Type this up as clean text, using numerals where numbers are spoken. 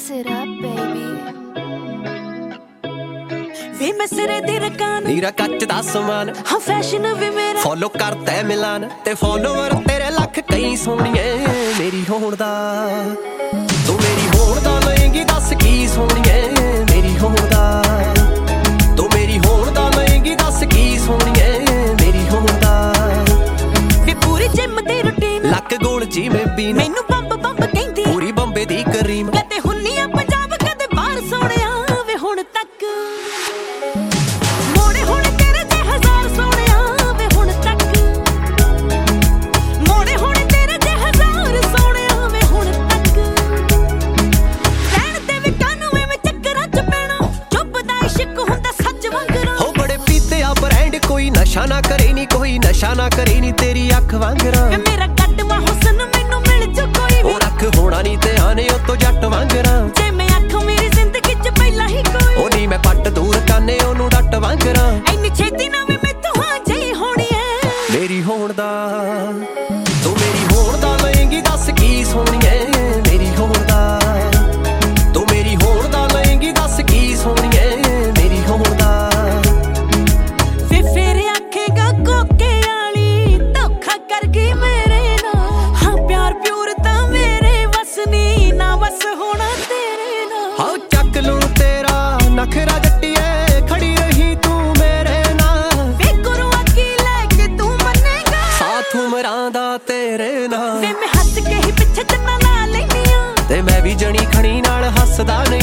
Mix it up, baby. ਵੇ ਮੈਂ ਸਿਰੇ ਦੀ ਰਕਾਨ ਨੀਰਾ ਕੱਚ ਦਾ ਸਮਾਨ ਹਾਂ ਫੈਸ਼ਨ ਵੀ ਮੇਰਾ ਫੋਲੋ ਕਰਦਾ ਮਿਲਾਨ ਤੇ ਫੋਲੋਵਰ ਤੇਰੇ ਲੱਖ ਕਈ ਸੋਹਣੀਏ ਮੇਰੀ ਹੋਣ ਦਾ ਤੂੰ ਮੇਰੀ ਹੋਣ ਦਾ ਲਏਂਗੀ ਦੱਸ ਕੀ ਸੋਹਣੀਏ ਮੇਰੀ ਹੋਣ ਦਾ ਤੂੰ ਮੇਰੀ ਹੋਣ ਦਾ ਲਏਂਗੀ ਦੱਸ ਕੀ ਸੋਹਣੀਏ ਮੇਰੀ ਹੋਣ ਦਾ ਵੇ ਪੂਰੀ ਜਿਮ ਦੀ ਰੁਟੀਨ ਲੱਕ ਗੋਲ ਜਿਵੇਂ ਵੀ ਮੈਨੂੰ ਬੰਬ ਬੰਬ ਕਹਿੰਦੀ ਪੂਰੀ ਬੰਬੇ ਦੀ ਕਰੀਮ ਕਦੇ ਹੁੰਨੀ ਆ ਪੰਜਾਬ ਕਦੇ ਬਾਹਰ ਸੋਹਣਿਆ ਵੇ ਹੁਣ ਤੱਕ ਨਸ਼ਾ ਨਾ ਕਰੇ ਨੀ ਕੋਈ ਨਸ਼ਾ ਨਾ ਕਰੇ ਨੀ ਤੇਰੀ ਅੱਖ ਵਾਂਗਰਾ ਮੇਰਾ ਕੱਟਵਾ ਹੁਸਨ ਮੈਨੂੰ ਮਿਲ ਜੂ ਕੋਈ ਉਹ ਰੱਖ ਹੋਣਾ ਨੀ ਤੇ ਆਨੇ ਉਹ ਤੋਂ ਜੱਟ ਵਾਂਗਰਾ ਜੇ ਮੈਂ ਆਖਾਂ ਮੇਰੀ ਜ਼ਿੰਦਗੀ ਚ ਪਹਿਲਾਂ ਹੀ ਕੋਈ ਉਹ ਨੀ ਮੈਂ ਪੱਟ ਦੂਰ ਕਾਨੇ ਉਹਨੂੰ ਡੱਟ ਵਾਂਗਰਾ ਇੰਨੀ ਛੇਤੀ ਨਾ ਵੀ ਮੈਥੋਂ ਹਾਂ ਜਈ ਹੋਣੀ ਐ ਮੇਰੀ ਹੋਣ ਦਾ ਤੂੰ ਮੇਰੀ ਹੋਣ ਦਾ ਲਏਂਗੀ ਦੱਸ ਕੀ ਸੋਹਣੀਏ ਮੇਰੀ ਹੋਣ ਦਾ ਤੂੰ ਮੇਰੀ ਹੋਣ ਦਾ ਲਏਂਗੀ ਦੱਸ ਕੀ ਸੋਹਣੀਏ ਮੇਰੀ ਹੋਣ ਦਾ ਨਖਰਾ ਜੱਟੀਏ ਖੜੀ ਰਹੀ ਤੂੰ ਮੇਰੇ ਨਾਲ ਵੇ ਗੁਰੂ ਅੱਗੀ ਲੈ ਕੇ ਤੂੰ ਮੰਨੇਗਾ ਸਾਥ ਉਮਰਾਂ ਦਾ ਤੇਰੇ ਨਾਲ ਵੇ ਮੈਂ ਹੱਸ ਕੇ ਹੀ ਪਿੱਛੇ ਚੰਨਾ ਲਾ ਲੈਨੀ ਆ ਤੇ ਮੈਂ ਵੀ ਜਣੀ ਖਣੀ ਨਾਲ ਹੱਸਦਾ ਨਹੀਂ